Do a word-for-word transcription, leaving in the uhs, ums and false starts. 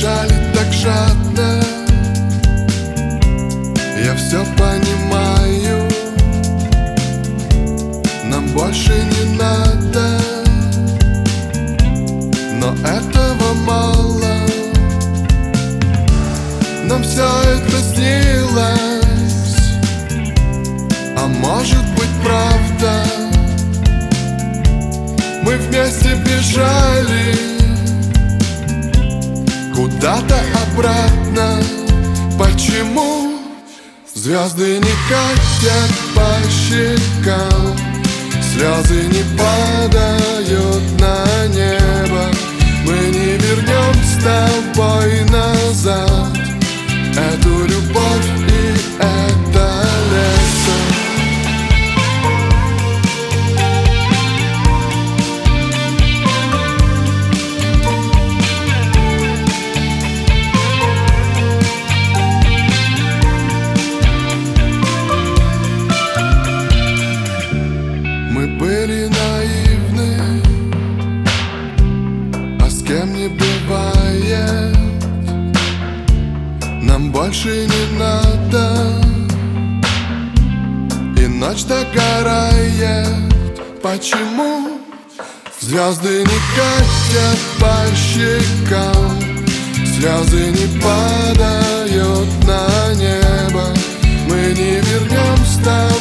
бежали так жадно. Я все понимаю, нам больше не надо, но этого мало. Нам все это снилось, а может быть правда. Мы вместе бежали куда-то обратно. Почему звезды не катят по щекам, слезы не падают на небо? Мы не вернем с тобой назад эту любовь и это лето. Мы были наивны, а с кем не бывает. Нам больше не надо, и ночь догорает. Почему звезды не катят по щекам, слезы не падают на небо? Мы не вернем с тобой